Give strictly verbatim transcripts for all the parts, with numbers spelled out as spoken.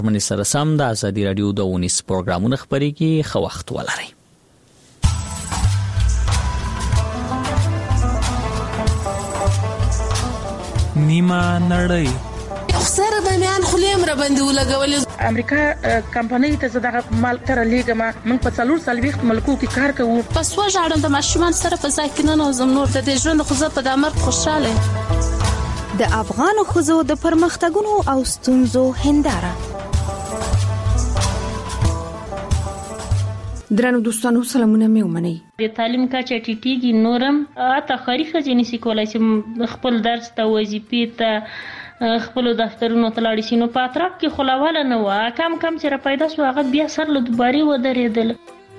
من سره سم د ازادي رادیو د ونیس پروګرامونه خبرېږي. خو وخت ولرئ. نیمه نړۍ سره د میان خلیم را باندې ولګولې. امریکا کمپنۍ ته زده مال تر لیګما موږ په څلور سال وخت ملکو کې کار کوو. پس وژاړم د ماشومان سره په ځای کې نه نوزم نور د دې ژوند خو زه په دامر خوشاله. د افغان خزو د پرمختګونو او ستونزو هنداره. درنو دوستانو سلامونه مې ومنئ. د تعلیم کچه ټیټیږي نورم اته خاري خزینې سې کولای چې خپل درس ته وظیفې ته خپل دفترونو ته لاړ شي. نو په اطراف کې خلاواله نه و کم کم چې را پیدا شو هغه بیا سر له دوباري ودرېدل.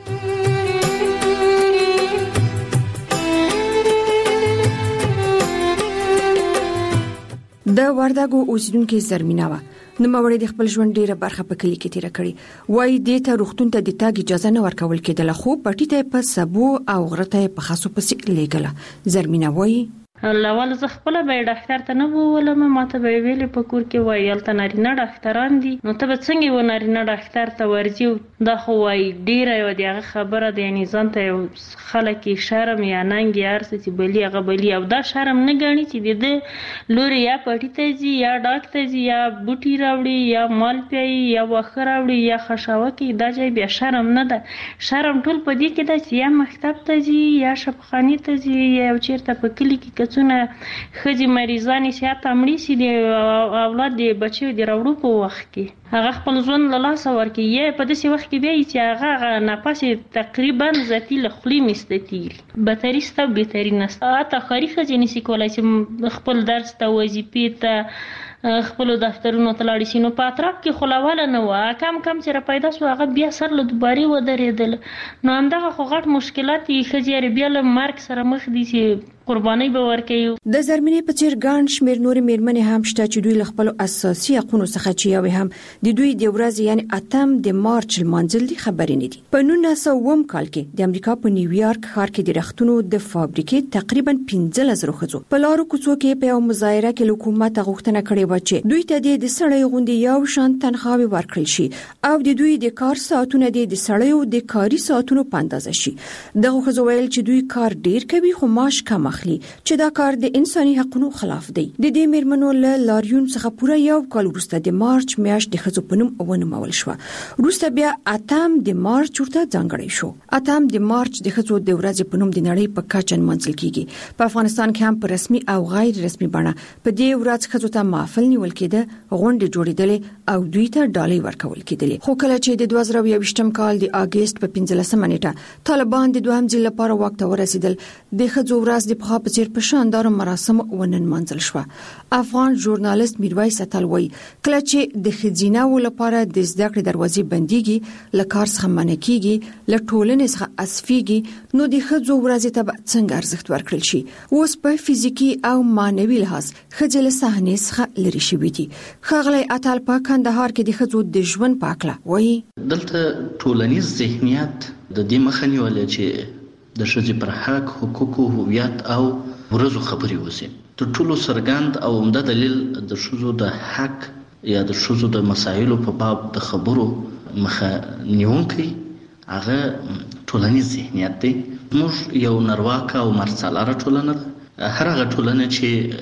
د وردګو اوسیدونکو زرمینه و نو موري د خپل ژوند ډیره برخه په کلی کې تیر کړی وای د ته روختون ته د تاګ اجازه نه ورکول کېدل خو پټی ته په سبو او غرته په خاصو پسې لګله. زرمینه وای لاول زه خپل به ډاکټر ته نه وولم ماته به ویلې په کور کې وایل ته نارینه ډاکټران دي نو ته به څنګه و نارینه ډاکټر ته ورځي دا خو وای ډیره یو دغه خبره د یعنی ځان ته خلک شرم یا ننګ یا ارسه چې بلی هغه بلی او دا شرم نه غني چې د لوري یا پټی ته ځي یا ډاکټر ځي یا بوټي راوړي یا مال پیي یا وخه راوړي یا خشاوه کې دا ځای بیا شرم نه ده. شرم ټول په دې کې ده چې یا مکتب ته ځي یا شپخاني ته ځي یا چیرته په کلی کې څونه خځې مریضانې سیات امړي سي د اولاد د بچو د راوړو په وخت کې هغه خپل ځون له لاسه ورکي یې په داسې وخت کې بیا چې هغه نفس تقریبا ذاتی له خولي مستتیل بتري ستا بهتري نستا اته خاري خځې نسی کولای چې خپل درس ته وظیفې ته خپل دفترونو ته لاړ شي. نو په اطراف کې خلاواله نه و کم کم چې را پیدا شو هغه بیا سر له دوباري ودرېدل. نو همدغه خو غټ مشکلات یې خځې بیا له مرګ سره مخ دي چې قرباني به ورکوي. د زرمینې په څیر ګڼ شمېر نورې میرمنې هم شته چې دوی له خپلو اساسي حقونو څخه چې یوې هم د دوی د ورځې یعنی اتم د مارچ لمانځل دي خبرې نه دي. په نولس سوه اووم کال کې د امریکا په نیویارک ښار کې د رختونو د فابریکې تقریبا پنځلس زره ښځو په لارو کوڅو کې په یوه مظاهره کې له حکومت غوښتنه کړې وه چې دوی ته د سړیو غوندې یو شان تنخواوې ورکړل شي او د دوی د کار ساعتونه د سړیو د کاري ساعتونو په اندازه شي. دغه ښځو ویل چې دوی کار ډیر کوي خو معاش کم اخلي چې دا کار د انساني حقوقو خلاف دی. د دې میرمنو له لاریون څخه پوره یو کال وروسته د مارچ میاشت د ښځو په نوم ونومول شو. وروسته بیا اتم د مارچ ورته ځانګړی شو. اتم د مارچ د ښځو د ورځې په نوم د نړۍ په کچه نمانځل کیږي. په افغانستان کې هم په رسمي او غیر رسمي بڼه په دې ورځ ښځو ته محفل نیول کېده غونډې جوړېدلې او دوی ته ډالۍ ورکول کېدلې. خو کله چې د دوه زره یوویشتم کال د اگست په پنځلسمه نیټه طالبان د دوهم ځل لپاره واک ته ورسېدل د ښځو ورځ د پخوا په څیر په شاندار مراسم ونن منځل شو. افغان ژورنالیست میرویس اتل وایي کله چې د ښځیناو لپاره د زده کړې دروازې بنديږي له کار څخه منع کیږي له ټولنې څخه اسفيږي نو د ښځو ورځ ته څنګه ارزښت ورکړل شي. اوس په فزیکی او مانوي لحاظ ښځې له صحنې څخه لري شوې دي. ښاغلی اتل په کندهار کې د ښځو د ژوند په اړه وایي دلته ټولنیز ذهنیت د دې مخه نیول چې د ښځې پر حق حقوقو هویت او ورځو خبرې وسی. تر ټولو سرګند او عمده دلیل د ښځو د حق یا د ښځو د مسایلو په باب د خبرو مخه نیونکی هغه ټولنیز ذهنیت دی. موږ یو نرواکه او مرڅلاره ټولنه ده. هر هغه ټولنه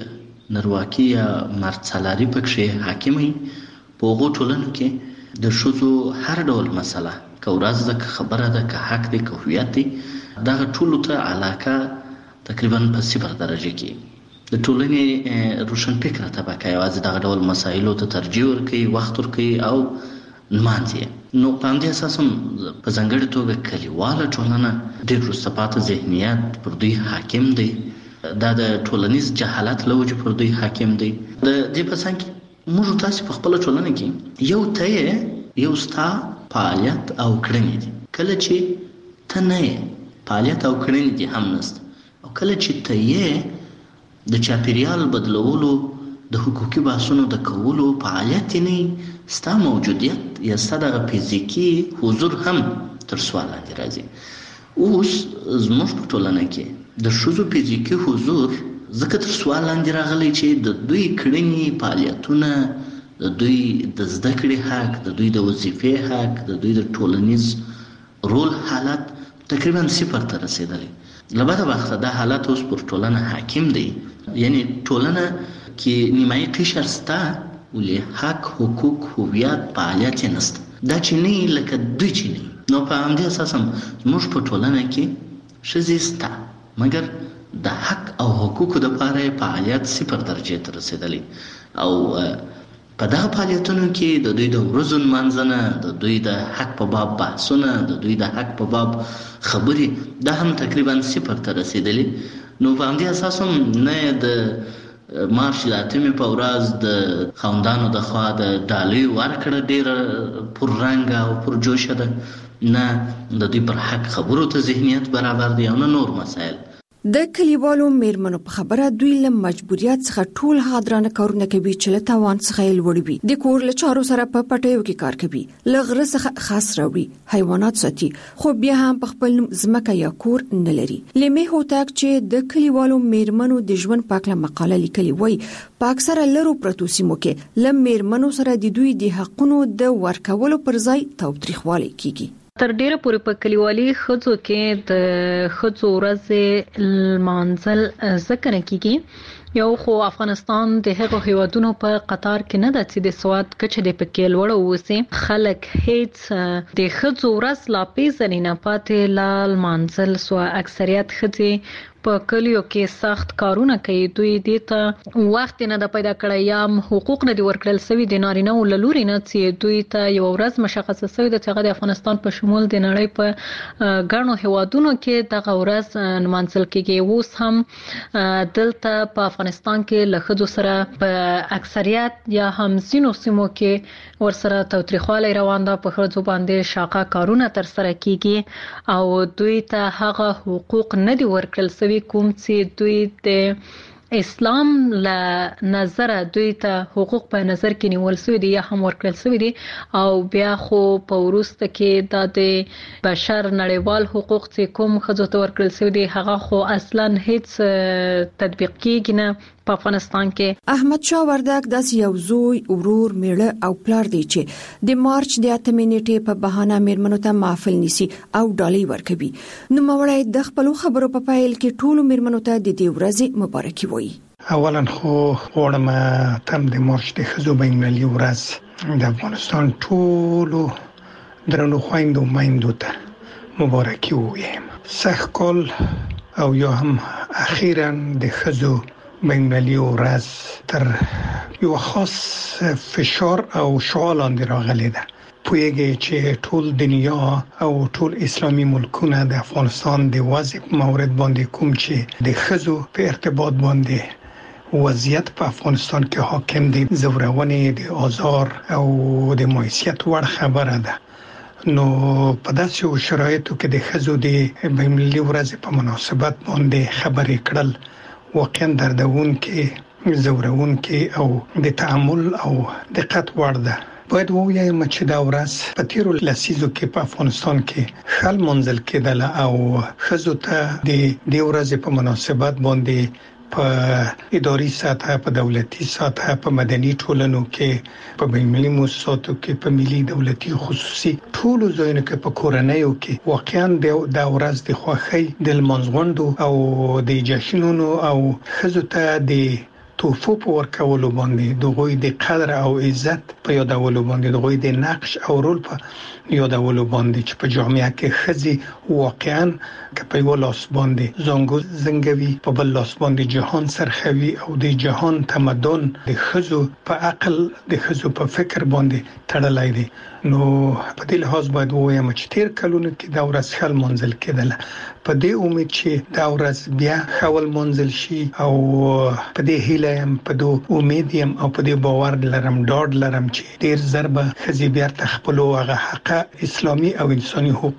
چې نرواکي یا مرڅلاري پکې حاکم وي په هغو ټولنو کې د ښځو هر ډول مسله که ورځ ده که خبره ده که حق دی که هویت دی دغه ټولو ته علاقه تقریبا په صفر درجه کې د ټولنې روشنفکره طبقه یوازې دغه ډول مسایلو ته ترجیح ورکوي وخت ورکوي او نمانځي. نو په همدې اساس هم په ځانګړې توګه کلیواله ټولنه ډېر وروسته پاتې ذهنیت پر دوی حاکم دی. دا د ټولنیز جهالت له وجې پر دوی حاکم دی. د دې په څنګ کې موږ تاسې په خپله ټولنه کې یو ته یو ستا فعالیت او کړنې دي. کله چې ته نه یې فعالیت او کړنې دي هم نسته او کله چې ته یې د چاپیریال بدلولو د حقوقي بحثونو د کولو فعالیت نه ستا موجودیت یا ستا دغه فزیکي حضور هم تر سوال لاندې راځي. اوس زموږ په ټولنه کې د ښځو فزیکي حضور ځکه تر سوال لاندې راغلی چې د دوی کړنې فعالیتونه د دوی د زده کړې حق، د دوی د وظیفې حق، د دوی د ټولنیز رول حالت تقریبا صفر ته رسیدلی. له بده وخته دا حالت اوس پر ټولنه حاکم دی. یعنی ټولنه کې نیمایي قشر سته ولې حق، حقوق، هویت، فعالیت یې نسته. دا چې نه لکه دوی چې نه. نو په همدې اساس هم زموږ په ټولنه کې ښځې سته، مګر د حق او حقوقو دپاره یې فعالیت صفر درجې ته رسېدلی. او په دغه فعالیتونو کې د دوی د ورځو نمانځنه، د دوی د حق په باب بحثونه، د دوی د حق په باب خبرې، دا هم تقریبا صفر ته رسېدلی. نو په همدې اساس هم نه د مارچ د اتمې په ورځ د خاوندانو د خوا د ډالۍ ورکړه ډېره پررنګه او پرجوشه ده، نه د دوی پر حق خبرو ته ذهنیت برابر دی او نه نور مسایل. د کلیوالو میرمنو په خبره دوی له مجبوریت څخه ټول حاضرانه کارونه کوي چې له توان څخه یې لوړ وي. د کور له چارو سره په پټیو کې کار کوي، له غره څخه خاص راوړي، حیوانات ساتي، خو بیا هم په خپل ځمکه یا کور نه لري. لیمه هوتاک چې د کلیوالو میرمنو د ژوند پاکله مقاله لیکلي وای، په اکثره لرو پروتو سیمو کې له میرمنو سره د دوی د حقونو د ورکولو پر ځای تاوتریخوالی کیږي. تر ډیره پورې په کلیوالي ښځو کې د ښځو ورځې لمانځل ذکر کیږي. یو خو افغانستان د هغو هیوادونو په قطار کې نه ده چې د سواد کچه د پکې لوړه ووسي. خلک هیڅ د ښځو ورځ لا پیژني نه، پاتې لا لمانځل سو. اکثریت ښځې په کلیو کې سخت کارونه کوي، دوی دې ته وخت نه د پیدا کړی یا حقوق نه دی ورکړل سوي د نارینه او لوري نه چې دوی ته یو ورځ مشخصه سوي د هغه د افغانستان په شمول د نړۍ په ګڼو هیوادونو کې دغه ورځ نمانځل کیږي. اوس هم دلته په افغانستان کې له ښځو سره په اکثریت یا هم ځینو سیمو کې ورسره تاوتریخوالی روان ده، په ښځو باندې شاقه کارونه ترسره کیږي او دوی ته هغه حقوق نه دی ورکړل سوي کوم چې دوی د اسلام له نظر دوی ته حقوق په نظر کې نیول سوي دي یا هم ورکړل سوي دي. او بیا خو په وروسته کې د بشر نړیوال حقوق چې کوم ښځو ته ورکړل سوي دي هغه خو اصلا هیڅ تطبیق کیږي نه په افغانستان کې. احمد شاه وردک داس یو زوی، ورور، میړه او پلار دی چې د مارچ د اتمې نیټې په بهانه میرمنو ته محفل نیسي او ډالۍ ورکوي. نو مړی د خپل خبرو په پایل کې ټولو میرمنو ته د دې ورځې مبارکي وایي. اولا خو غواړم تم د مارچ د ښځو بین المللي ورځ د افغانستان ټولو درنو خویندو میندو ته مبارکي ووایم. سږ کال او یا هم اخیرا د ښځو بین المللي ورځ تر یو خاص فشار او شعار لاندې راغلی ده. پوهیږي چې ټول دنیا او ټول اسلامي ملکونه د افغانستان د وضع مورد باندې کوم چې د ښځو په ارتباط باندې وضعیت په افغانستان کې حاکم دي، زورونې، د آزار او د معیشت وړ خبره ده. نو په داسې شرایطو کې د ښځو د بین المللي ورځ په مناسبت باندې خبرې کړل واقعا دردون کې، زورون کې او د تعامل او دقت وړ ده. باید ووایم چې دا ورځ په تیرو لسیزو کې په افغانستان کې خل منزل کېدل او ښځو ته د دې ورځې په مناسبت باندې په اداري سطح، په دولتي سطح، په مدني ټولنو کې، په بین المللي مؤسساتو کې، په ملي دولتي خصوصي ټولو ځایونو کې، په کورنیو کې واقعا د ورځ د خوښۍ، د لمانځغونډو او د جشنونو او ښځو ته د توفو په ورکولو باندې، دغوی د قدر او عزت په یادولو باندې، دغوی د نقش او رول په یادولو باندې چې په جامعه کې ښځې واقعا که په یو لاس باندې زنګو زنګوي، په بل لاس باندې جهان سرخوي او د جهان تمدن د ښځو په عقل، د ښځو په فکر باندې تړلی دی. نو په دې لحاظ باید ووایم چې تیر کلونو کې دا ورځ ښه لمانځل کېدله. په دې امید چې دا ورځ بیا ښه ولمانځل شي او په دې هیله یم، په دې امید یم او په دې باور لرم، ډاډ لرم چې ډیر ژر به ښځې بیا خپلو هغه حق اسلامي او انساني حقوق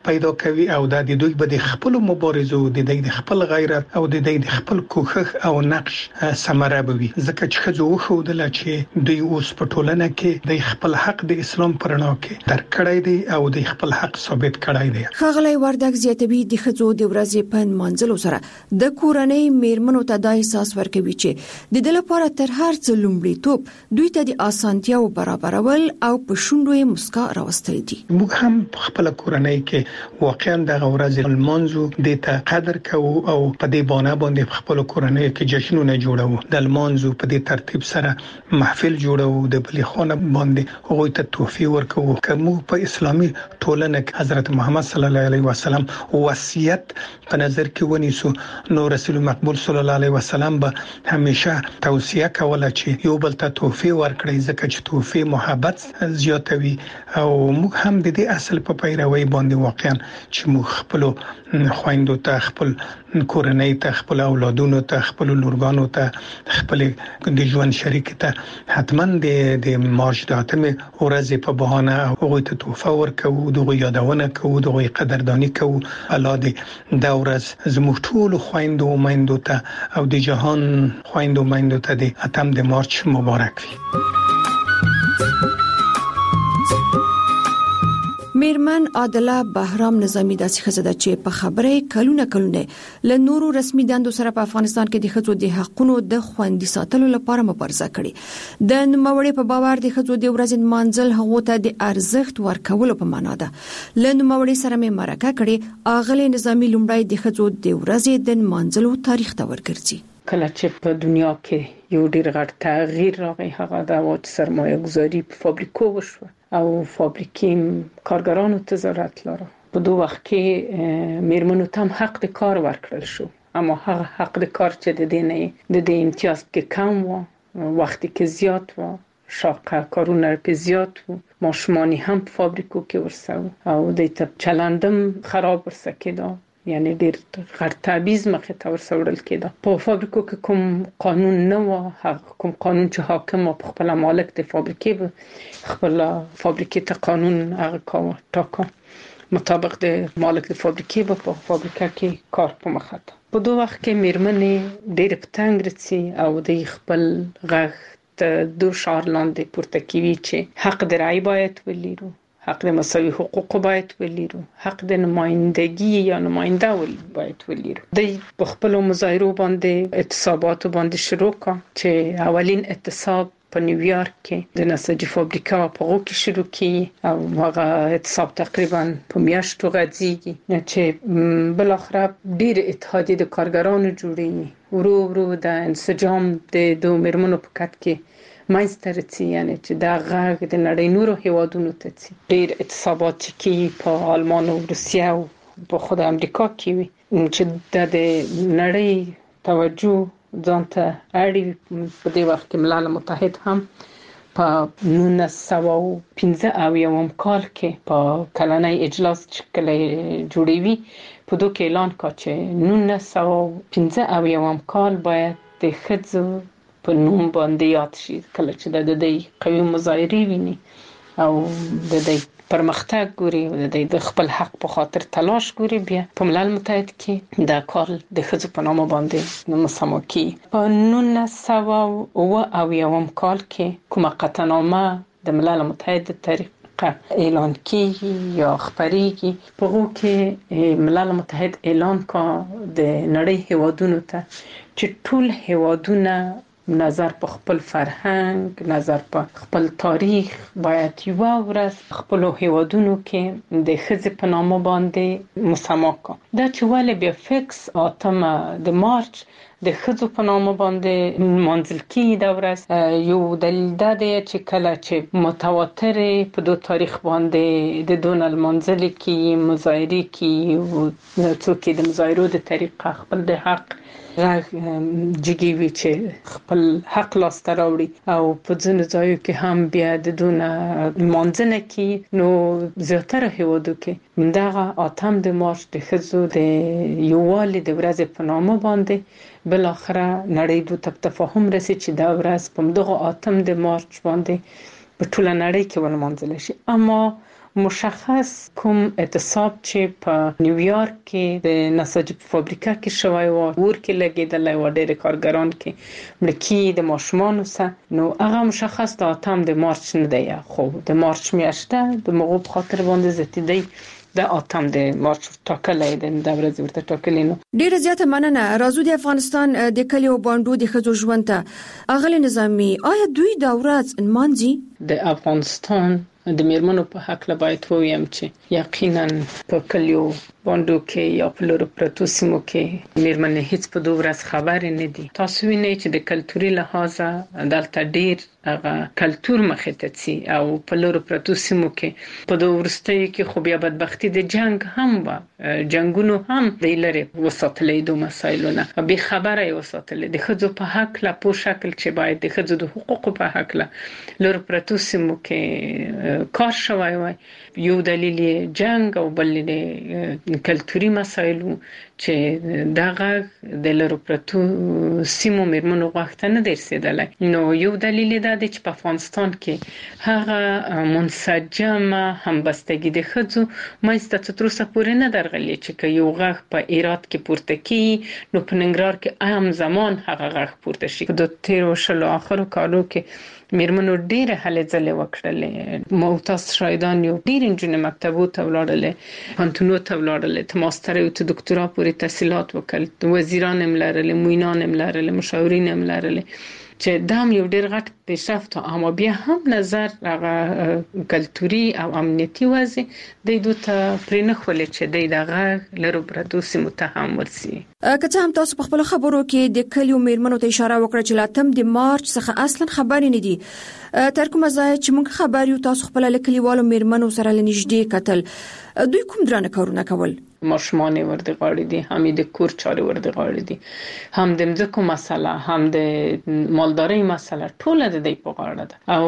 پیدا کوي او دا د دوی به د خپل مبارزو د د خپل غیرت او د د خپل کوښښ او نقش ثمره بوي ځکه چې خځو وښودل چې دوی اوس په ټولنه کې د خپل حق د اسلام پرنا کې تر کړای دی او د خپل حق ثابت کړای دی. خغلی وردګ زیاتوي د خځو د ورځې په منځلو سره د کورنۍ میرمنو ته د احساس ورکوي چې د دل لپاره تر هر څه لومړیتوب دوی ته د اسانتیاو برابرول او په شونډو یې مسکا راوستل دي. موږ هم خپل کورنۍ کې واقعا د ورځې المانزو د ته قدر کوو او په دې باندې باندې خپل کورنۍ کې جشنونه جوړو. د المانزو په دې ترتیب سره محفل جوړو، د بلې خانه باندې هغه ته تحفې ورکوو. کوم په اسلامي ټولنه کې حضرت محمد صلی الله علیه وسلم وصیت په نظر کې ونیسو نو رسول مقبول صلی الله علیه وسلم به همیشه توصیه کوله چې یو بل ته تحفې ورکړي ځکه چې تحفې محبت زیاتوي او موږ هم د دې اصل په پیروي باندې واقعا چې موږ خپل خويندو ته خپل کورنۍ ته خپل اولادونو ته خپل لورګانو ته خپل د ژوند شریک ته حتما د د مارچ د اتمه ورځې په بهانه هغه ته تحفه ورکوو، دغه یادونه کوو، دغه قدردانی کوو. الله دې دا ورځ زموږ ټول خويندو او میندو ته او د جهان خويندو میندو ته د اتم د مارچ مبارک وي. میرمن عادله بهرام نظامی داسې ښځه ده چې په خبره کلونه کلونه له نورو رسمي دندو سره په افغانستان کې د ښځو د حقوقو د خوندي ساتلو لپاره مبارزه کړې. د نوموړې په باور د ښځو د ورځې منځل هغه ته د ارزښت ورکولو په معنا ده. له نوموړې سره مې مرکه کړې. اغلې نظامی لومړی د ښځو د ورځې د منځلو تاریخ ته ورګرځي. کله چې په دنیا کې یو ډیر غټ تغییر راغی هغه د وات سرمایه گذاری په فابریکو وشو او فابریکې کارګرانو ته ضرورت لري. په دوه وخت کې میرمنو ته حق د کار ورکړل شو، اما هغه حق د کار چې د دې نه د دې امتیاز کې کم و، وخت کې زیات و، شاقه کارونه په زیات و، ماشومانی هم په فابریکو کې ورسو او د ته چلندم خراب ورسه کېده، یعنی ډیر غټ تبعیض مخه ته ورسوړل کېده. په فابریکو کې کوم قانون نه و، هغه کوم قانون چې حاکم په خپل مالک د فابریکې خپل فابریکې ته قانون هغه کاوه ټاکه مطابق د مالک د فابریکې په فابریکه کې کار په مخه ته. په دوه وخت کې میرمنې ډیر پتنګ رسي او د خپل غږ ته د شعار لاندې پورته کوي چې حق د رای باید ولرو، حق د مساوي حقوق باید ولرو، حق د نمائندگی یا نماینده باید ولرو. د په خپل مظاهرو باندې اعتصابات باندې شروع کا چې اولین اعتصاب په نیویارک کې د نساجي فابریکا په غو کې شروع کی او هغه اعتصاب تقریبا په میاشتو غځيږي چې بل اخر ډیر اتحادیه د کارګرانو جوړي ورو ورو د انسجام د دوه میرمنو په کټ کې ماینسترتي، یعنی چې دا غږ د نړۍ نورو هیوادونو ته ځي. ډیر اعتصابات چې په آلمان او روسیه او په خود امریکا کې وي چې د نړۍ توجه ځانته اړي. په دې وخت کې ملل متحد هم په نولس سوه او پنځه اویایم کال کې په کلنۍ اجلاس چې کله جوړوي په دوه کې اعلان کړ چې نولس سوه او پنځه اویایم کال باید د ښځو په نوم باندې یاد شي. کله چې د دې قوي مظاهرې ویني او د دې پرمختګ ګوري او د دې د خپل حق په خاطر تلاش ګوري، بیا په ملل متحد کې دا کار د ښځو په نامه باندې مسمى کی. په نولس سوه اوه اویایم کال کې کومه قطعنامه د ملل متحد د طریقه اعلان کیږي یا خبريږي، په هغه کې ملل متحد اعلان کا د نړۍ هیوادونو ته چې ټول هیوادونه نظر په خپل فرهنګ، نظر په خپل تاریخ باید یو ورځ خپل هیوادونو کې د ښځې په نامه باندې مسمى کا. دا چې ولې بیا فکس اتمه د مارچ د ښځو په نامه باندې منځل کیږي دا ورځ یو دلیل دا دی چې کله چې متواتر په دوه تاریخ باندې د دونل منځل کې مظاهرې کې او څوک د مظاهرو د طریقه خپل د حق راغ جګوي چې خپل حق لاسته راوړي او په ځینو ځایو کې هم بیا د دونه منځنه کې نو زیاتره هیوادو کې دغه اتم د مارچ د ښځو د یووالي د ورځې په نامه باندې بل اخره نړۍ دوه تفاهم رسي چې دا ورځ په دغه اتم د مارچ باندې په ټوله نړۍ کې ولمانځل شي. اما مشخص کوم اعتصاب چې په نیویارک کې د نساجي فابریکه کې شوی و، ور کې لګیدل و، ډېر کارګران کې مړکی د ماشومان سره، نو هغه مشخص د اتم د مارچ نه دی، خو د مارچ میاشته د مغو په خاطر باندې زتیدي د اتم د مارچ ټاکلې د ورځې ورته ټاکلې. نو ډیره زیاته مننه. راځو د افغانستان د کلیو باندې د خځو ژوند ته اغلی نظامی، آیا دوی دا ورځ نمانځي؟ د افغانستان د میرمنو په حق له باید ویم چې یقینا په کلیو باندې کې یا په لورو پرتو سیمو کې میرمنې هیڅ په دوه ورځ خبر نه دي. تاسو وینئ چې د کلتوري لحاظه دلته ډیر هغه کلتور مخې ته ځي او په لورو پرتو سیمو کې په دوه ورستیو کې خو بیا بدبختی د جنگ هم و، جنگونو هم د لری وساتلې دوه مسایلونه به خبره وساتلې د خځو په حق لا په شکل چې باید د خځو د حقوقو په حق لا لورو پرتو سیمو کې کار شوی وای. یو دلیل جنگ او بل کلتوري مسایلو چې دغه د لورو پرتو سیمو میرمنو غوښتنه نه درسیدله. نو یو دلیل دا دی چې په افغانستان کې هغه منسجمه همبستګي د خځو مېسته تر اوسه پورې نه درغلي چې یو غږ په ایرات کې پورته کی، نو په ننګرهار کې عام زمان هغه غږ پورته شي. د تیر شلو اخرو کالو کې میرمنو ډېره هلې ځلې وکړلې، موتاس شایدان یو ډېر انجونې مکتبو ته ولاړلې، پانتونو ته ولاړلې، ته ماستر او ته دکتورا پورې تحصیلات وکړل، وزیران هم لرلې، موینان هم لرلې، مشاورین هم لرلې، چې دا هم یو ډېر غټ پیشرفت. اما بیا هم نظر هغه کلتوري او امنیتي وضع د دوی ته پرې نه خولې چې د دغه لرو پرتو سیمو ته هم ورسي. که څه هم تاسو په خپل خبرو کې د کلیو میرمنو ته اشاره وکړه چې لاتم د مارچ څخه اصلا خبرې نه دي، تر کومه ځای چې موږ خبر یو تاسو خپل کلیوالو میرمنو سره لنیږدې کتل، دوی کوم درانه کارونه کول؟ ماشومان ورته غاړي دي، هم د کور چارې ورته غاړي دي، هم د مځکو مسله، هم د مالداري مسله، ټول د دې په غاړه ده. او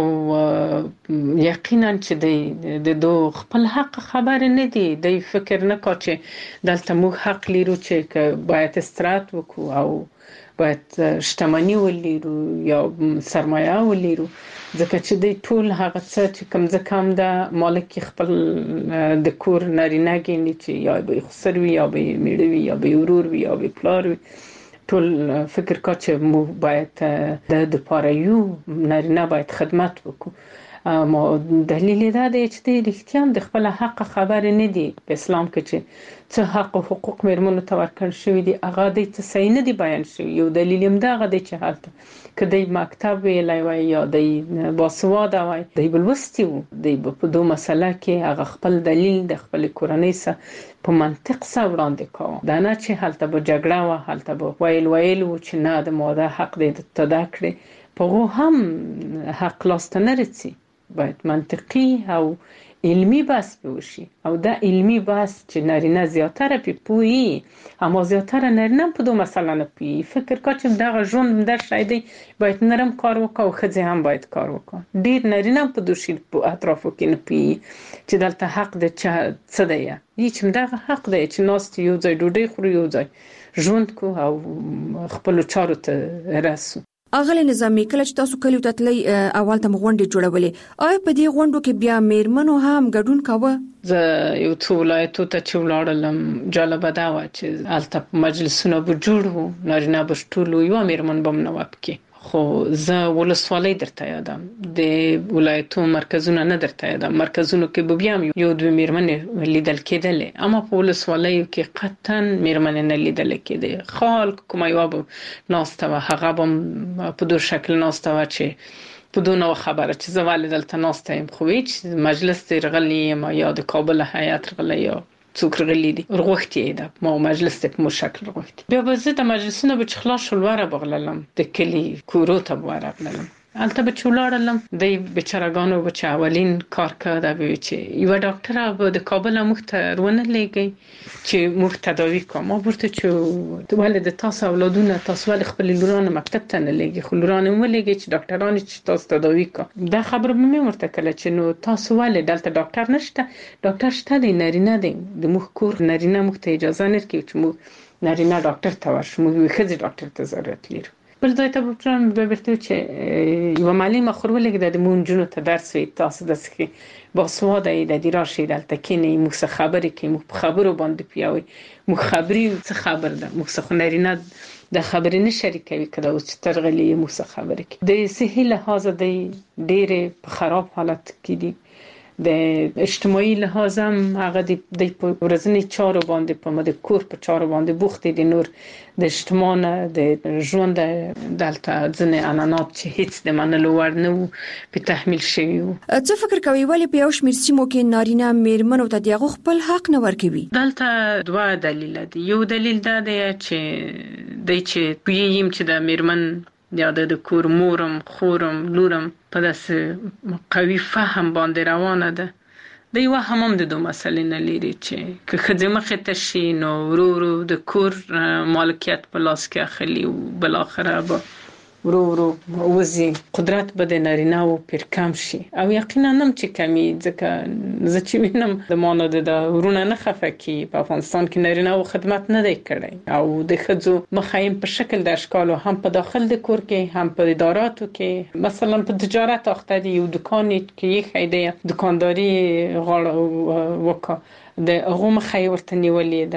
یقینا چې د دو خپل حق خبر نه دي، د فکر نه کا چې دلته موږ حق لرو چې باید استراحت وکړو او باید شتمني ولرو یا سرمایه ولرو، ځکه چې د ټول هغه څه چې کوم ځکه هم د مالک خپل د کور نارینه ګڼي چې یا به خسر وي یا به میړه وي یا به ورور وي یا به پلار وي، ټول فکر کا چې مو باید د د پاره یو نارینه باید خدمت وکړو. ما دلیل دا دی چې د اړتیا د خپل حق خبر نه دي. په اسلام کې چې څه حق او حقوق میرمنو ته ورکړل شوی دي هغه د تصحیح نه دی بیان شوی. یو دلیل هم دا غدي چې حالت کدی مکتب ویلای وای یا د باسواده وای د بلوستی وو د په دوه مسله کې هغه خپل دلیل د خپل کورنۍ سره په منطق سره وړاندې کوي. دا نه چې حالت به جګړه و، حالت به ویل ویل و چې نه د ماده حق دې تدا کړی، په هم حق لاست نه رسي. باید منطقي او علمی بحث وشي او دا علمی بحث چې نارینه زیاتره پی پوي، اما زیاتره نارینه په دوه مسله نه پی. فکر کا چې دا ژوند در شایدي باید نرم کار وکړو، خځه هم باید کار وکړي. ډیر نارینه په دوشي په اطرافو کې نه پی چې دلته حق د چا څه دی، هیڅ هم دا حق دی چې ناس یو ځای ډوډۍ خوري، یو ځای ژوند کو او خپل چارو ته رسو. اغلی نظامی، کله چې تاسو کلیو ته تللی اول ته غونډې جوړولې، آیا په دې غونډو کې بیا میرمنو هم ګډون کاوه؟ زه یو څو ولایتو ته چې ولاړم جالبه دا و چې هلته مجلسونه به جوړ وو، نارینه به ټول یو میرمن به نه وپکې. خو زه ولسوالۍ درته یادم، د ولایتو مرکزونه نه درته یادم. مرکزونو کې به بیا یو دوه میرمنې لیدل کېدلې، اما په ولسوالیو کې قطعا میرمنې نه لیدل کېدې. خلک کومه یو به ناسته و، هغه به په دوه شکل ناسته و چې په دوه نو خبره چې زه ولې دلته ناسته یم، خو هیڅ مجلس دی رغلی یم یا د کابل هیئت رغلی یا څوک رغلی دي ورغوښتي ده ما مجلس ته په مشکل ورغوښتي. بیا به زه د مجلسونو به خلاص شلواره بغللم، د کلی کورو ته ورغلم، البته به چولارلم د بیچارهګانو به چې اولین کار کړه به چې یو ډاکټر به د کابل مخته ورونه لګي چې مخ تداوی کوم. ما ورته چې ولې د تاسو اولادونه تاسو ولې خپل لورانه مکتب ته نه لګي، خو لورانه ولګي چې ډاکټران چې تاسو تداوی کوم. دا خبره مې ورته کله چې نو تاسو ولې دلته ډاکټر نشته، ډاکټر شته دی نارینه دی، د مخ کور نارینه مخته اجازه نه کوي چې مو نارینه ډاکټر ته ورشو، مو خځې ډاکټر ته ضرورت لري. بل ځای ته بچان به ورته چې یو معلم خورولګ د مونږونو ته درس وي تاسو د سکي باسواده د دې راشي دلته کې نه موږ څه خبرې کې موږ خبرو باندې پیاوي موږ خبري څه خبر ده موږ څه خنرینه د خبرې نه شریکوي کله او چې ترغلي موږ څه خبرې کې د صحي لحاظ د ډېر په خراب حالت کې دي د اجتماعي لحاظ هم هغه د ورځنی چارو باندې په مده کور په چارو باندې بوخت دي نور د اجتماع د ژوند دلته ځنې عنعنات چې هیڅ د منلو وړ نه وو په تحمیل شوي وو. څه فکر کوي ولې په یو شمېر سیمو کې نارینه میرمنو ته دغه خپل حق نه ورکوي؟ دلته دوه دلیل دي. یو دلیل دا دی چې د چې پوهیم چې د میرمن یا د کور مورم خورم لورم په داسې قوي فهم باندې روانه ده. د یو هم هم د دوه مسلې نه لري چې که ښځې مخې ته شي نو ورو ورو د کور مالکیت په لاس کې اخلي او بل اخره به ورو ورو وزي قدرت به د نارینه او پر کم شي او یقینا هم چې کمی ځکه زه چې وینم د مانو د ورونه نه خفه کی په افغانستان کې نارینه او خدمت نه دی کړی او د ښځو مخایم په شکل د اشکالو هم په داخل د کور کې هم په اداراتو کې مثلا په تجارت اخته دی یو دکان کې یې خیده دکانداری غاړه وکړه د هغه مخې ورته نیولې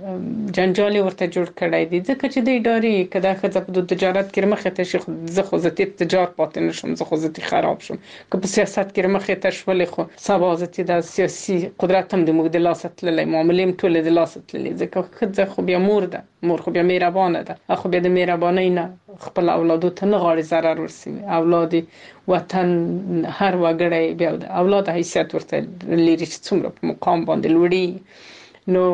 د جنجال ورته جوړ کړای دي ځکه چې د ادارې کدا خزه په تجارت کې مخې ته شي زه خو زه ته تجارت پاتې نشم زه خو زه خراب شم که په سیاست کې مخې ته شولې خو سبا زه د سیاسي قدرت هم د موږ د لاس تللې معاملې ټول د لاس تللې ځکه خزه خو بیا مور ده مور خو بیا مهربانه ده خو بیا د مهربانۍ نه خپل اولادو ته نه غواړي ضرر ورسوي اولاد وطن هر وګړی بیا د اولاد حیثیت ورته لري چې څومره په مقام باندې لوړي نو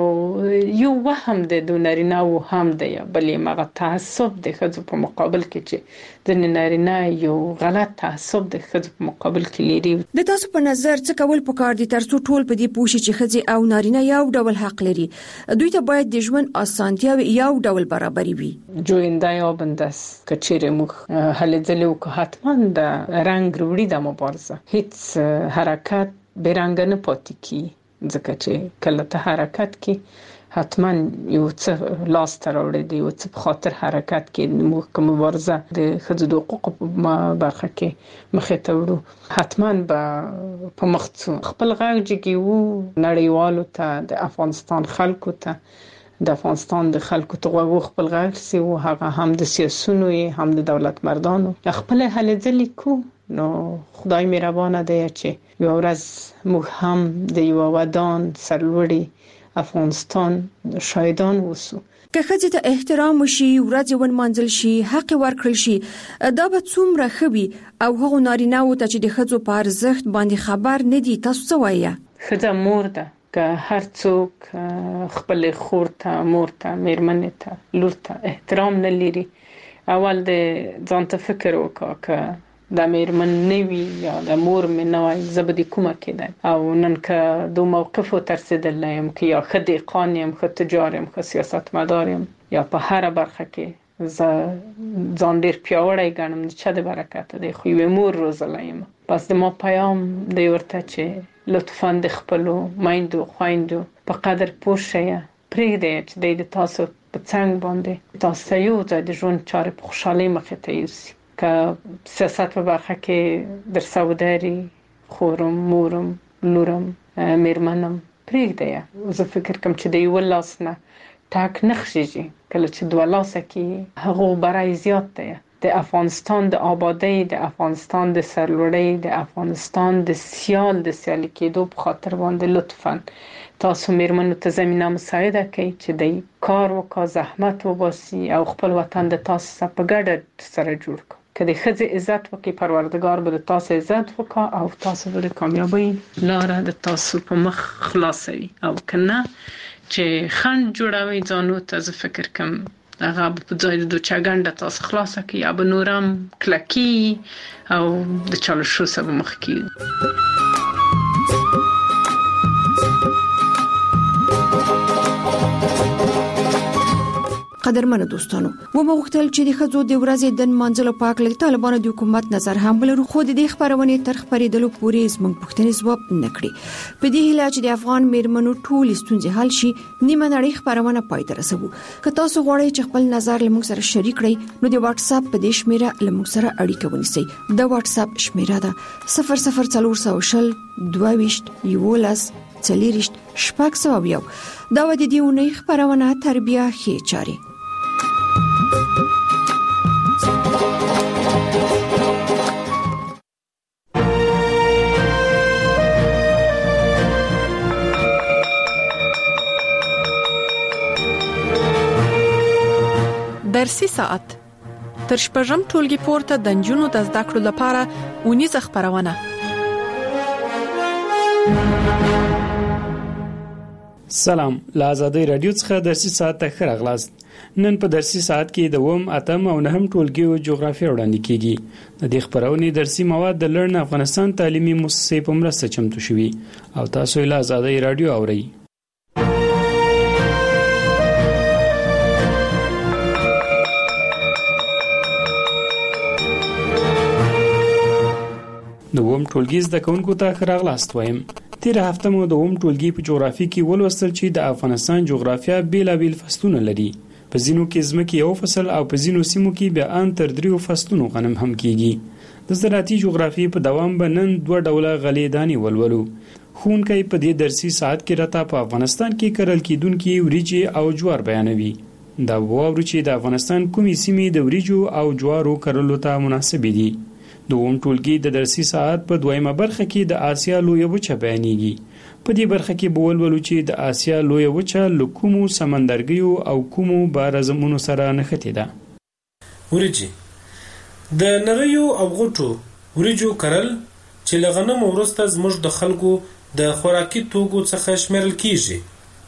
یو وهم د دونارینه او هم د بلې مغه تعصب د خځو په مقابل کې چې د نارینه یو غلط تعصب د خځو په مقابل کې لري. د تاسو په نظر څه کول پکار دي ترڅو ټول په دې پوه شي چې خځې او نارینه یو ډول حق لري دوی ته باید د ژوند اسانتیا یو ډول برابري وي. جوینده یا بندس کچېره مخ هلې ځلې او حتما د رنگ وروړي د مبارزه هیڅ حرکت بیرنګ نه پاتې کی ځکه چې کله ته حرکت کې حتما یو څه لاس تر وړي دی او څه په خاطر حرکت کې موږ مبارزه د ښځو د حقوقو په برخه کې مخې ته وړو حتما به په مخ خپل غږ جګیو نړیوالو ته د افغانستان خلکو ته د افغانستان د خلکو ته غوږ خپل غږ سي او هغه هم د سیاسيونو هم د دولت مردانو خپل هلې ځلې کو نو خدای مهربانه دی چې یو ورځ موږ هم د یو ودان سرلوړي افغانستان شاهدان وسو. که ښځې ته احترام وشي ورځ ونمانځل شي حق ورکړل شي دا به څومره ښه وي او هغو نارینه‌وو ته چې د ښځو په ارزښت باندې خبر نه دي تاسو څه وایي؟ ښځه مور ده که هر څوک خپل خور ته مور ته میرمنې ته لور ته احترام نه لري اول د ځان ته فکر وکړه که د میرمن نوی یا د مور مې نوای زبدي کومه کېده او نن که دو موقف ترسیدل یم که یا خدي قانیم خد تجارم خد سیاست مدارم یا په هر برخه کې ز ځان ډیر پیاوړی ګڼم چې د برکت دی خو یو مور روزلایم پس د ما پیام دی ورته چې لطفاً د خپلو مایندو خویندو په قدر پوه شئ پرېږدئ چې د تاسو په څنګ باندې تاسو یو ځای د ژوند چارې په خوشحالۍ مخې ته یوسي که سیاست په برخه کې در سوداري خورم مورم لورم میرمنم پرېږدئ زه فکر کوم چې د یو لاس نه ټاک نه خېږي کله چې دوه لاسه کې هغه برای زیات دی د افغانستان د آبادی د افغانستان د سرلوړۍ د افغانستان د سیال د سیالي کېدو په خاطر باندې لطفاً تاسو میرمنو ته زمينه مساعده کوي چې د کار وکړه زحمت وباسي او خپل وطن د تاسو سره په ګډه سره جوړ کړي که د ښځې عزت وکړي پروردګار به د تاسو عزت وکړي او تاسو به د کامیابی لاره د تاسو په مخ خلاصوي او کنه چې خند جوړوي ځانو ته زه فکر کوم هغه په ځای د چاګنده تاسو خلاصه کوي یا به نورم کلکی او د چالو شو سبا مخ کیږي. قدرمن دوستانو و مغختل چې د خزو د ورځې د منځلو پاک له طالبانو د حکومت نظر هم ولرو خو د خبرونه تر خبرېدلو پورې زموږ پښتني ځواب نکړي په دې هیله چې د افغان میرمنو ټول ستونزې حل شي نیمه نړۍ خبرونه پای ته رسوو که تاسو غواړئ چې خپل نظر له موږ سره شریک کړئ نو د واتس اپ په دې شمیره له موږ سره اړیکه ونیسئ د واتس اپ شمیره ده صفر صفر څلور سوه شل دوه ویشت یولس څلریشت شپږ سوه یو دا و د دې اونۍ خبرونه تربیه ښې چارې درسي ساعت تر شپږم ټولګي پورته د نجونو د زده کړو لپاره ونیزه خبرونه. سلام، له آزادۍ رادیو څخه درسي ساعت ته ښه راغلاست. نن په درسي ساعت کې د اووم، اتم او نهم ټولګیو جغرافیه وړاندې کیږي. د دې خبرونې درسي مواد د لرن افغانستان تعلیمي مؤسسې په مرسته چمتو شوي او تاسو یې له آزادۍ رادیو اورئ. د اووم ټولګي زده کوونکو ته ښه راغلاست وایم. تیر هفته مو د اووم ټولګي په جغرافي کې ولوستل چې د افغانستان جغرافیه بیلابیل فصلونه لري. په ځینو کې ځمکې یو فصل او په ځینو سیمو کې بیا ان تر دریو فصلونو غنم هم کیږي. د زراعتي جغرافي په دوام به نن دوه ډوله غلې دانې ولولو. ښوونکی په دې درسي ساعت کې راته په افغانستان کې کرل کیدونکي وریجې او جوار بیانوي. دا واورو چې د افغانستان کومې سیمې د وریجو او جوارو کرلو ته مناسبې دي. د اووم ټولګي د درسي ساعت په دویمه برخه کې د آسیا لویه وچه بیانېږي. په دې برخه کې به ولولو چې د آسیا لویه وچه له کومو سمندرګیو او کومو بارزمونو سره نښتې ده. وریجې د نریو او غټو وریجو کرل چې له غنمو وروسته زموږ د خلکو د خوراکي توکو څخه شمیرل کیږي.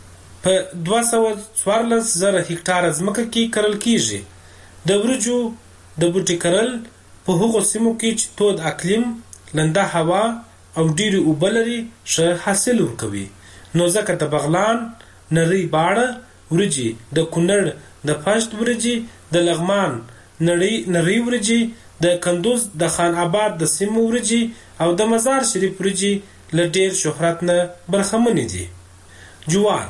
په دوه سوه څوارلس زره هکټاره ځمکه کې کرل کیږي. د وریجو د بوټي کرل په هغو سیمو کې چې تود اقلیم، لنده هوا او ډیرې اوبه لري ښه حاصل ورکوي. نو ځکه د بغلان، نری باړه وریجې، د کونړ د پشت وریجې، د لغمان نری نری وریجې، د کندوز د خان آباد د سیمو وریجې او د مزار شریف وریجې له ډیر شهرت نه برخمنې دي. جوار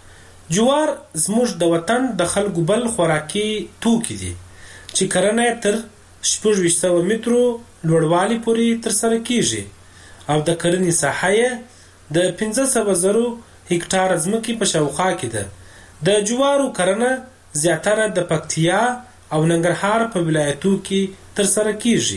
جوار زموږ د وطن د خلکو بل خوراکي توکي دي چې کرنه تر شپږ ویشت سوه مترو لوړوالي پورې ترسره کیږي او د کرنې ساحه یې د پنځه سوه زرو هکټاره ځمکې په شاوخوا کې ده. د جوارو کرنه زیاتره د پکتیا او ننګرهار په ولایتو کې ترسره کیږي.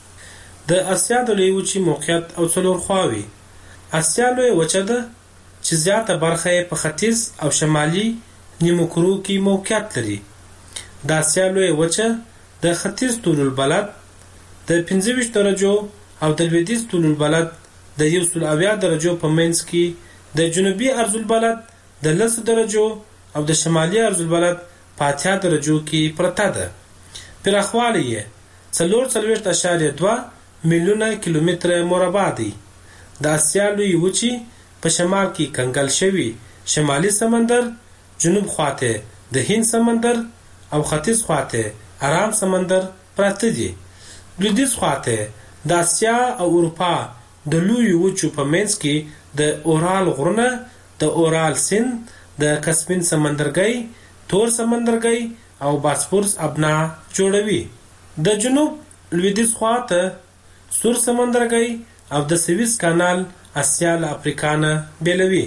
د اسیا د لویې وچې موقعیت او څلور خواوې. اسیا لویه وچه ده چې زیاته برخه یې په ختیځ او شمالي نیمو کرو کې موقعیت لري. د اسیا لویه وچه د ختیځ طول البلد د پنځه ویشت درجو او د لویدیځ طول البلد د یو سل اویا درجو په منځ کې، د جنوبي عرض البلد د لسو درجو او د شمالي عرض البلد په اتیا درجو کې پرته ده. پراخوالی یې څلور څلوېښت اعشاریه دوه میلیونه کیلومتره مربع دی. د اسیا لویې وچې په شمال کې کنګل شوي شمالي سمندر، جنوب خواته د هند سمندر او ختیځ خواته ارام سمندر پراته دي. لویدیځ خواته د اسیا او اروپا د لوی وچو په منځ کې د اورال غرونه، د اورال سیند، د کسپین سمندرګي، تور سمندرګي او باسفورس ابنا جوړوي. د جنوب لویدیځ خواته سور سمندرګي او د سویس کانال اسیا له افریقا نه بیلوي.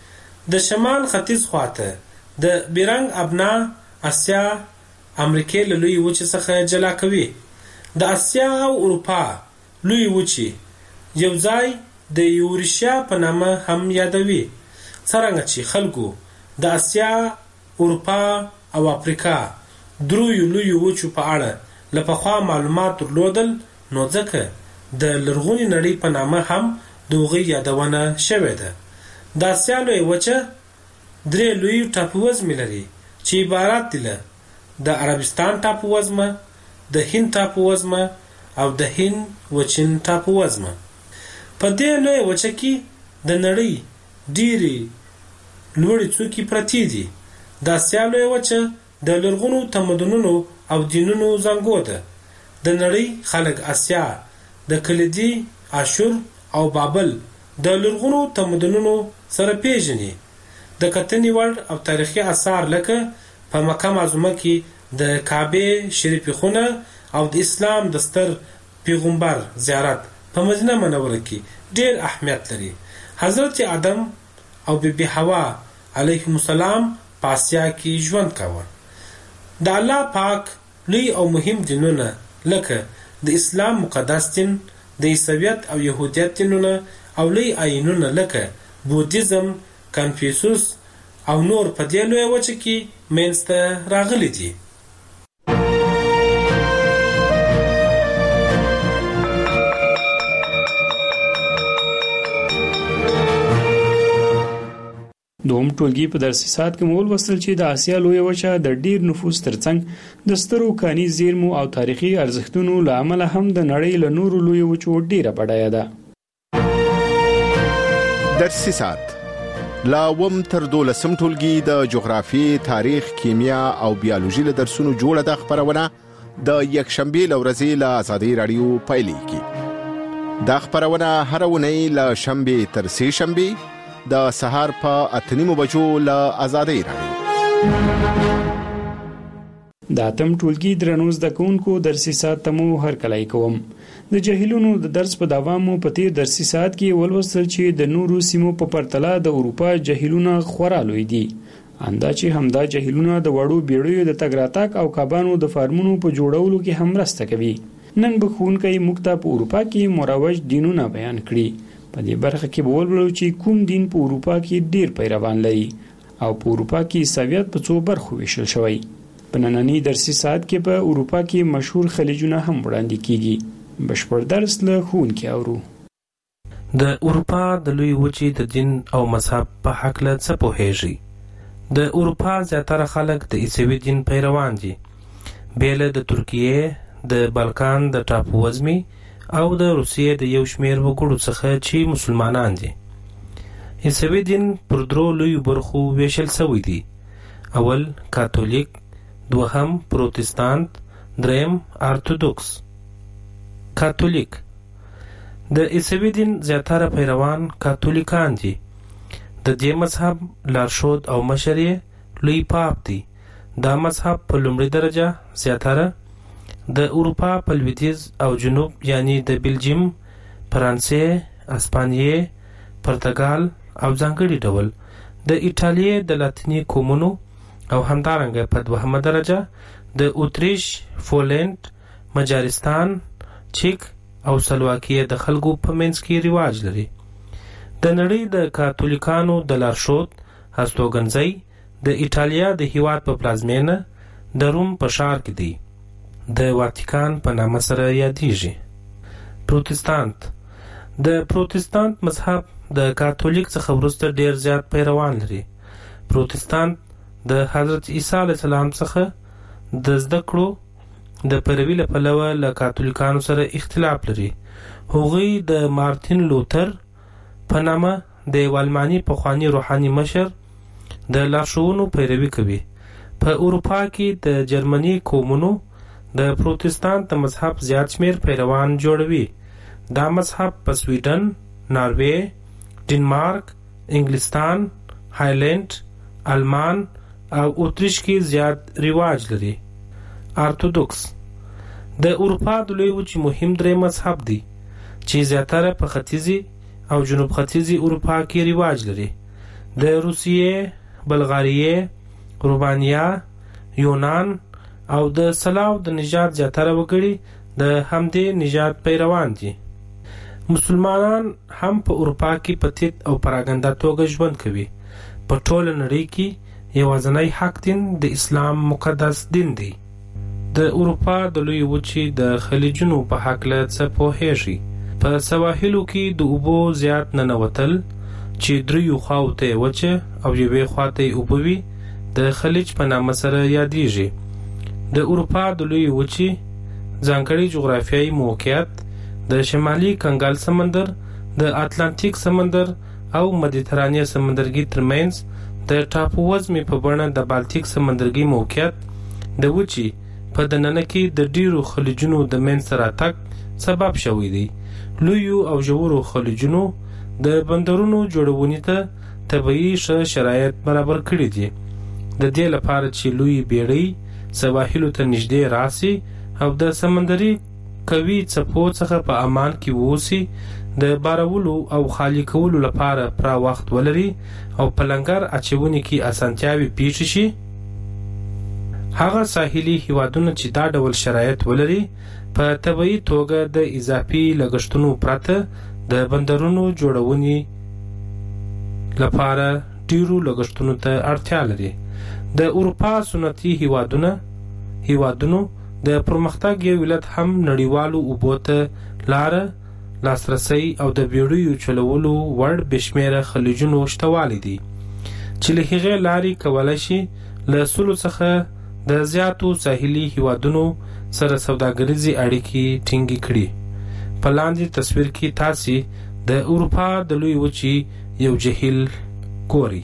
د شمال ختیځ خواته د بیرنګ ابنا اسیا امریکې له لوی وچې څخه جلا کوي. د اسیا او اروپا لوی وچې یو ځای د یوریشیا په نامه هم یادوي. څرنګه چې خلکو د اسیا، اروپا او افریقا دریو لوی وچو په اړه له پخوا معلومات درلودل، نو ځکه د لرغونې نړۍ په نامه هم د هغوی یادونه شوې ده. د اسیا لوی وچه درې لوی ټاپووزمې لري چې عبارت دي له د عربستان ټاپووزمه، د هند ټاپووزمه او د هند وچین ټاپووزمه. په دې لوی وچه کې د نړۍ ډېرې لوړې څوکې پرتې دي. د اسیا لوی وچه د لرغونو تمدنونو او دینونو زانګو ده. د نړۍ خلک اسیا، د کلیدي اشور او بابل د لرغونو تمدنونو سره پیژني. د کتنې وړ او تاریخي آثار لکه په مکه معظمه کې د کعبه شریفه خونه او د اسلام د ستر پیغمبر زیارت په مدینه منوره کې ډېر اهمیت لري. حضرت آدم او بیبي حوا علیهم السلام په اسیا کې ژوند کاوه. د الله پاک لوی او مهم دینونه لکه د اسلام مقدس دین، د عیسویت او یهودیت دینونه او لوی آیینونه لکه بودیزم، کنفیوسوس او نور په دې لویه وچه کې منځته راغلي دي. دوم ټولګي په درسي ساعت کې مول وصل چې د آسیا لویه وچه د ډیر نفوس ترڅنګ د سترو کاني زیرمو او تاریخي ارزښتونو له امله هم د نړۍ له نورو لویو وچو ډیره بډایه ده. درسي ساعت لا وم تر دولسم ټولګي د جغرافي، تاریخ، کیمیا او بیولوژي له درسونو جوړه ده. خبرونه د یکشنبه لورځي له آزادۍ رادیو پیلېږي. دا خبرونه هر ونۍ له شنبه تر سه شنبه د سهار په اتنیمو بجو له آزادۍ رادیو. د اتم ټولګي درنو زده کوونکو درسي ساعت تمو هر کلای کوم. د جهیلونو د درس په دوامو په تیر درسي ساعت کې ولوستل چې د نورو سیمو په پرتله د اروپا جهیلونه خورا لوی دي. اندا چې همدا جهیلونه د وړو بیړیو د تګ راتګ او کبانو د فارمونو په جوړولو کې هم مرسته کوي. نن به ښوونکی موږ ته په اروپا کې مروج دینونه بیان کړي. په دې برخه کې به ولولو چې کوم دین په اروپا کې ډیر پیروان لري او په اروپا کې عیسویت په څو برخو ویشل شوی. په نننی درسي ساعت کې په اروپا کې مشهور خلیجونه هم وړاندې کیږي. بشپړ درس له ښوونکي اورو. د اروپا د لوی وچې د دین او مذهب په هکله څه پوهیږي؟ د اروپا زیاتره خلک د عیسوي دین پیروان دي، بیله د ترکیې، د بالکان د ټاپو وزمي او د روسیې د یو شمیر وګړو څخه چې مسلمانان دي. عیسوي دین پر درو لویو برخو ویشل شوی دی. اول کاتولیک، دوهم پروتستانت، دریم ارتودوکس. کاتولیک د عیسوي دین زیاتره پیروان کاتولیکان دي. د دې مذهب لارښود او مشر یې لوی پاپ دی. دا مذهب په لومړي درجه زیاتره د اروپا په لویدیځ او جنوب یعنی د بلجیم، فرانسې، اسپانیې، پرتګال او ځانګړي ډول د ایټالیې د لاتیني قومونو او همدارنګه په دوهمه درجه د اتریش، فولند، مجارستان، چیک او سلواکیې د خلکو په منځ کې رواج لري. د نړۍ د کاتولیکانو د لارښود هستوګنځی د ایټالیا د هیواد په پلازمینه د روم په ښار کې دی. د واتیکان په نامه سره یادیږي. پروتستانت د پروتستانت مذهب د کاتولیک څخه وروسته ډیر زیات پیروان لري. پروتستانت د حضرت عیسی علیه السلام څخه د زده کړو د پیروي له پلوه له کاتولیکانو سره اختلاف لري. هغوی د مارتین لوتر په نامه د یو الماني پخواني روحاني مشر د لارښوونو پیروي کوي. په اروپا کې د جرمني قومونو د پروتستانت مذهب زیات شمیر پیروان جوړوي. دا مذهب په سویډن، ناروې، ډنمارک، انګلستان، هایلند، آلمان او اتریش کې زیات رواج لري. ارتودوکس د اروپا د لوی وچې مهم درې مذهب دی چې زیاتره په ختیځي او جنوب ختیځي اروپا کې رواج لري. د روسیې، بلغاریې، رومانیا، یونان او د سلاو د نژاد زیاتره وګړي د همدې نژاد پیروان دي. مسلمانان هم په اروپا کې په تیت او پراګنده توګه ژوند کوي. په ټوله نړۍ کې یوازینی حق دین د اسلام مقدس دین دی. د اروپا د لوی وچې د خلیجونو په هکله څه پوهیږي؟ په سواحلو کې د اوبو زیات ننوتل چې دریو خواو ته وچه او یوې خوا ته اوبه وي د خلیج په نامه سره یادیږي. د اروپا د لوی وچې ځانګړی جغرافیایي موقعیت د شمالي کنګال سمندر، د اتلانتیک سمندر او مدیترانې سمندرګي ترمنځ د ټاپو وزمې په بڼه د بالتیک سمندرګي موقعیت د وچی په دننه کې د ډیرو خلیجونو د منځته راتګ سبب شوی دی. لویو او ژورو خلیجونو د بندرونو جوړونې ته طبیعي ښه شرایط برابر کړي دي، د دې لپاره چې لوی بیړۍ سواحلو ته نږدې راسي او د سمندري قوي څپو څخه په امان کې ووسي، د بارولو او خالي کولو لپاره پوره وخت ولري او په لنګر اچونې کې اسانتیاوې پیښ شي. هغه ساحلي هیوادونه چې دا ډول شرایط ولري په طبیعي توګه د اضافي لګښتونو پرته د بندرونو جوړونې لپاره ډیرو لګښتونو ته اړتیا لري. د اروپا سنتي هیوادونه هیوادونو د پرمختګ یو علت هم نړیوالو اوبو ته لاره، لاسرسی او د بیړیو چلولو وړ بشمیره خلیجونو شتوالی دي چې له هغې لارې کولی شي له سلو څخه د زیاتو ساحلي هیوادونو سره سوداګریزې اړیکې ټینګې کړي. په لاندې تصویر کې تاسې د اروپا د لوی وچې یو جهیل ګورئ.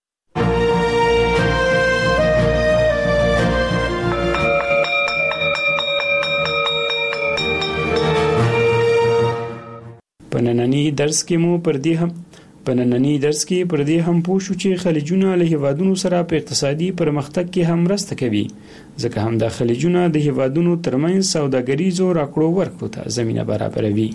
په ننني درس کې مو پر دې هم په ننني درس کې پر دې هم پوه شو چې خلیجونه له هیوادونو سره په اقتصادي پرمختګ کې هم مرسته کوي، ځکه هم د خلیجونه د هیوادونو ترمنځ سوداګریزو راکړو ورکړو ته زمینه برابروي.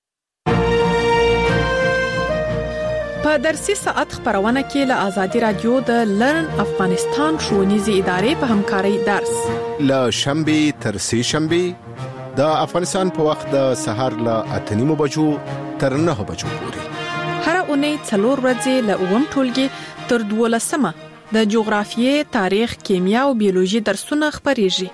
په درسي ساعت خبرونه کې له آزادي رادیو د لرن افغانستان ښوونیزې ادارې په همکارۍ درس له شنبه تر سه شنبه د افغانستان په وخت د سهار له اته نیمو بجو تر نهه بجو پورې هر اونۍ څلور ورځې له اووم ټولګي تر دولسمه د جغرافیې، تاریخ، کیمیا او بیولوژي درسونه خبرېږي.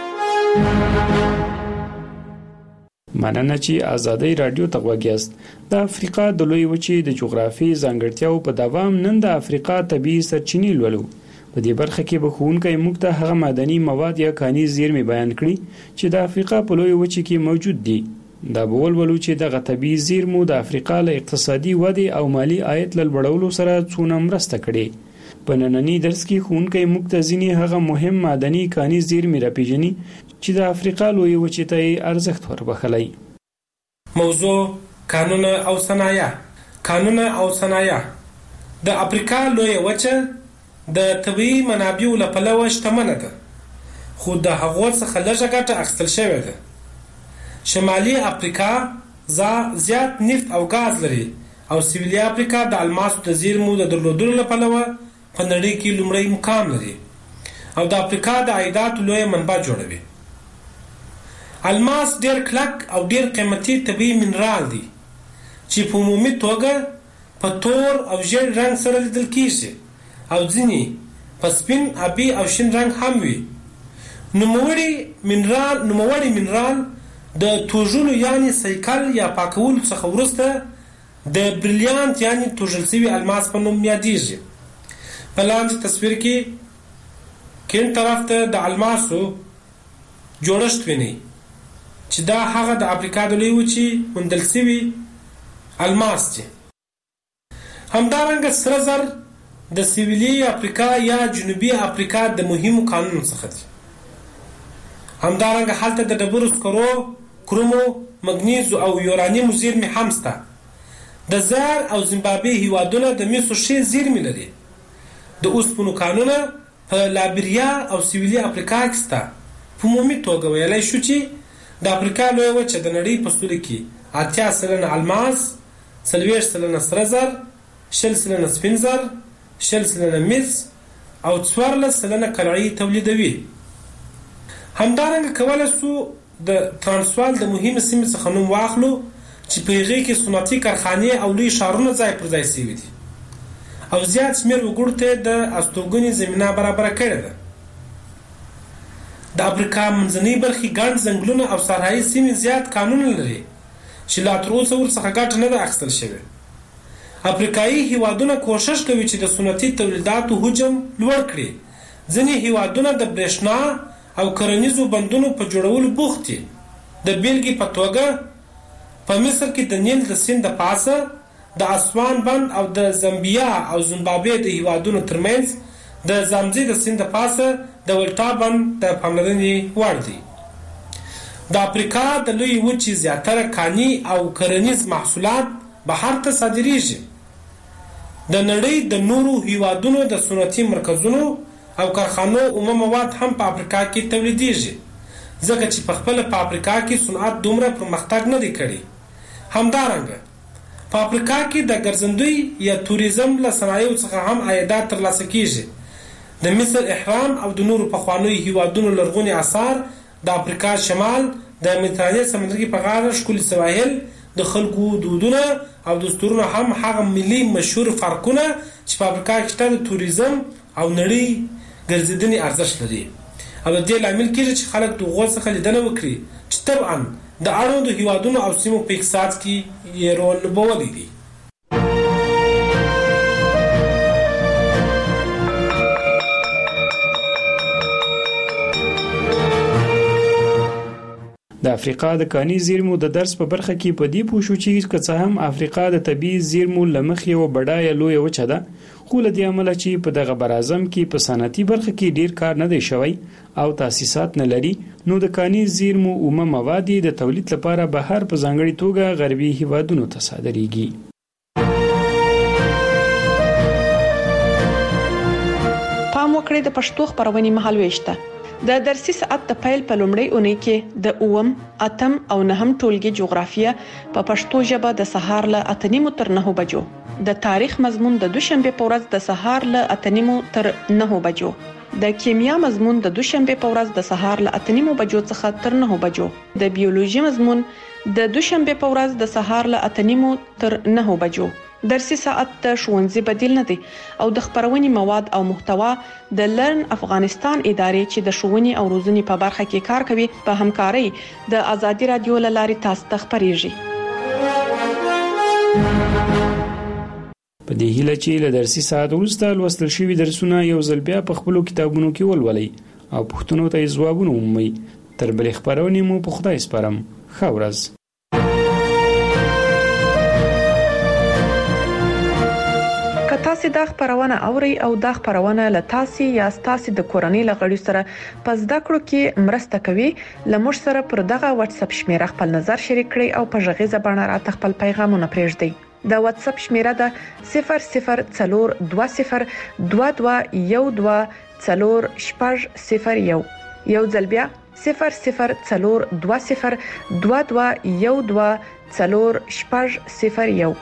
مننه چې آزادۍ رادیو ته غوږ یاست. د افریقا د لوی وچې د جغرافیې ځانګړتیاو په دوام نن د افریقا طبیعي سرچینې لولو. په دې برخه کې به ښوونکی موږ ته هغه معدني مواد یا کاني زیرمې بیان کړي چې د افریقا په لوی وچې کې موجود دي. دا به ولولو چې دغه طبیعي زیرمو د افریقا له اقتصادي ودې او مالی عاید له لوړولو سره څونه مرسته کړې. په ننني درس کې ښوونکی موږ ته ځینې هغه مهم معدني کاني زیرمې راپېژني چې د افریقا لوی وچې ته یې ارزښت وربخلی. موضوع کانونه او صنایع. کانونه او صنایع د افریقا لوی وچه د طبیعي منابعو له پلوه شتمنه ده، خو د هغو څخه لږه ګټه اخیستل شوې ده. شمالي افریقا زیات نفت او ګاز لري او سویلي افریقا د الماسو د زیرمو د درلودلو له پلوه په نړۍ کې لومړی مقام لري او د افریقا د عایداتو لویه منبع جوړوي. الماس ډیر کلک او ډیر قیمتي طبیعي منرال دی چې په عمومي توګه په تور او ژیړ رنګ سره لیدل کیږي او ځینې په سپین، ابي او شین رنګ هم وي. نوموړی منرال نوموړی منرال د توژلو یعنی سیکل یا پاکولو څخه وروسته د بریلیانت یعنی توژل شوي الماس په نوم یادیږي. په لاندې تصویر کې کیڼ طرف ته د الماسو جوړښت وینئ چې دا هغه د افریقا د لوی وچې موندل شوي الماس دي. همدارنګه سره زر د سویلي افریقا یا جنوبي افریقا د مهمو کانونو څخه دي. همدارنګه هلته د ډبرو سکرو، کرومو، مګنیزو او یورانیمو زیرمې هم شته. د زار او زیمبابوې هیوادونه د مسو ښې زیرمې لري. د اوسپنو کانونه په لایبریا او سویلي افریقا کې شته. په عمومي توګه ویلی شو چې د افریقا لویه وچه د نړۍ په سطحه کې اتیا سلنه الماس، څلوېښت سلنه سره زر، شل سلنه سپین زر، شل سلنه مس او څوارلس سلنه قلعې تولیدوي. همدارنګه کولی شو د ترانسوال د مهمې سیمې څخه نوم واخلو چې په هغې کې صنعتي کارخانې او لوی ښارونه ځای پر ځای شوي دي او زیات شمېر وګړو ته د استوګنې زمینه برابره کړې ده. د افریقا منځنۍ برخې ګڼ ځنګلونه او صحرایي سیمې زیات کانونه لري چې لا تر اوسه ورڅخه ګټه نه ده اخیستل شوې. افریقایي هیوادونه کوښښ کوي چې د صنعتي تولیداتو حجم لوړ کړي. ځینې هیوادونه د برېښنا او کرنیزو بندونو په جوړولو بوخت دي. د بیلګې په توګه په مصر کې د نیل د سیند د پاسه د اسوان بند او د زامبیا او زیمبابوې د هیوادونو ترمنځ د زامزي د سیند پاسه د ولټا بند د پاملرنې وړ دی. د افریقا د لوی وچې زیاتره کاني او کرنیز محصولات بهر ته صادریږي. د نړۍ د نورو هیوادونو د صنعتي مرکزونو او کارخانو اومه مواد هم په افریقا کې تولیدېږي، ځکه چې په خپله په افریقا کې صنعت دومره پرمختګ نه دی کړی. همدارنګه په افریقا کې د ګرځندوی یا توریزم له صنایعو څخه هم عایدات ترلاسه کیږي. د مصر احرام او د نورو پخوانیو هیوادونو لرغوني آثار، د افریقا شمال، د مدیترانې سمندرګي په غاړه ښکلي سواحل، د خلکو دودونه او دستورونه هم هغه ملي مشهور فرقونه چې په افریقا کې شته د توریزم او نړۍ ګرځېدنې ارزښت لري. او د دې لامل کېږي چې خلک د هغو څخه لیدنه وکړي چې طبعا د اړوندو هیوادونو او سیمو په اقتصاد کې یې رول لوبولی دی. د افریقا د کاني زیرمو د درس په برخه کې په دې پوه شو چې که څه هم افریقا د طبیعي زیرمو له مخې یوه بډایه لویه وچه ده، خو له دې امله چې په دغه براعظم کې په صنعتي برخه کې ډیر کار نه دی شوی او تاسیسات نه لري، نو د کاني زیرمو اومه مواد د تولید لپاره بهر په ځانګړې توګه غربي هیوادونو ته صادریږي. پام وکړئ د پښتو خبرونې مهالويش ته. د درسي ساعت د پیل په لومړۍ اونۍ کې د اوم، اتم او نهم ټولګي جغرافیه په پښتو ژبه د سهار له اته نیمو تر نهو بجو، د تاریخ مضمون د دوشنبه په ورځ د سهار له اته نیمو تر نهو بجو، د کیمیا مضمون د دوشنبه په ورځ د سهار له اته نیمو بجو څخه تر نهو بجو، د بیولوژي مضمون د دوشنبه په ورځ د سهار له اته نیمو تر نهو بجو. درسي ساعت د ښوونځي بدیل نه دی او د خبرونې مواد او محتوا د لرن افغانستان ادارې چې د ښوونې او روزنې په برخه کې کار کوي په همکارۍ د ازادي رادیو له لارې تاسو ته خبرېږي. په دې هیله چې له درسي ساعت وروسته لوستل شوي درسونه یو ځل بیا په خپلو کتابونو کې ولولئ او پوښتنو ته یې ځوابونه ومومئ. تر بلې خپرونې مو په خدای سپارم. ښه ورځ. تاسو دا خبرونه اوري او دا خبرونه له تاسو یا تاسو د کورنۍ لغړی سره پس دا کړو کې مرسته کوي. لمر سره پر دغه واتس اپ شمیره خپل نظر شریک کړئ او په ژغې زبانه را خپل پیغامونه پرېږدئ. د واتس اپ شمیره ده صفر صفر څلور دوه صفر دوه دوه یو دوه څلور شپږ صفر یو. یو ځل بیا صفر صفر څلور دوه صفر دوه دوه یو دوه څلور شپږ صفر یو.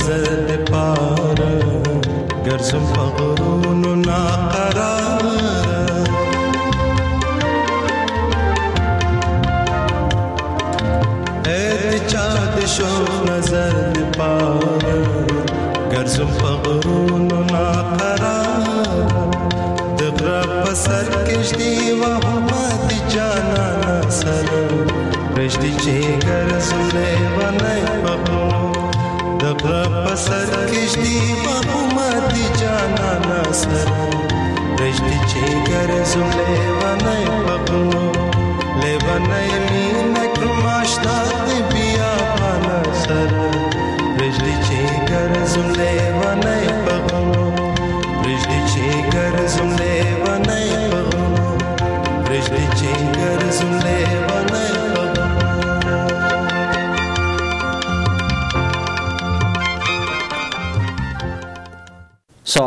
ګرځم په غرونو ناقرار سره رشتي چې ګرځولې ونای په د غره په سر کې شتي په ماتي جا